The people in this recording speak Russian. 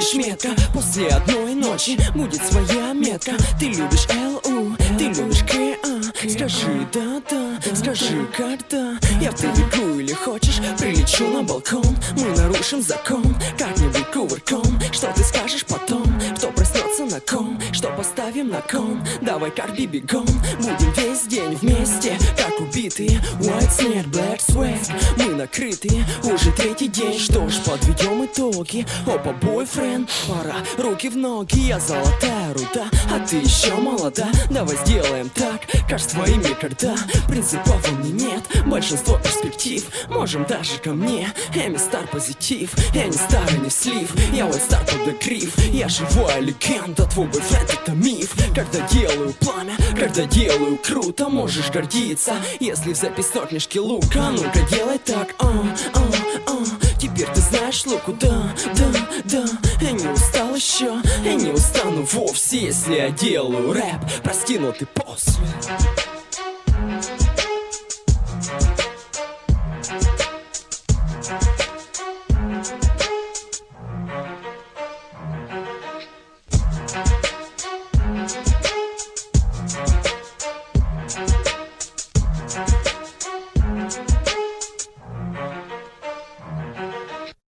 лишь метка. После одной ночи будет своя метка. Ты любишь ЛУ, ты любишь КА. Скажи да-да, скажи когда. Я в ТВК или хочешь, прилечу на балкон. Мы нарушим закон, как-нибудь кувырком. Что ты скажешь потом, кто проснется на ком? Что поставим на кон, давай как бибигон. Будем весь день вместе, как убитые. White снег, black swag, мы накрытые. Уже третий день, что ж, подведем итоги. Опа, бойфренд, пора руки в ноги. Я золотая руда, а ты еще молода. Давай сделаем так, как с твоими когда. Принципов во мне нет, большинство перспектив. Можем даже ко мне, Эми стар позитив. Я не старый, не слив, я вот стар под гриф. Я живая легенда, твой бойфренд это миф. Когда делаю пламя, когда делаю круто, можешь гордиться, если в записной книжке лука. Ну-ка делай так, теперь ты знаешь луку, да. Я не устал еще, я не устану вовсе, если я делаю рэп. Прости, но ты после.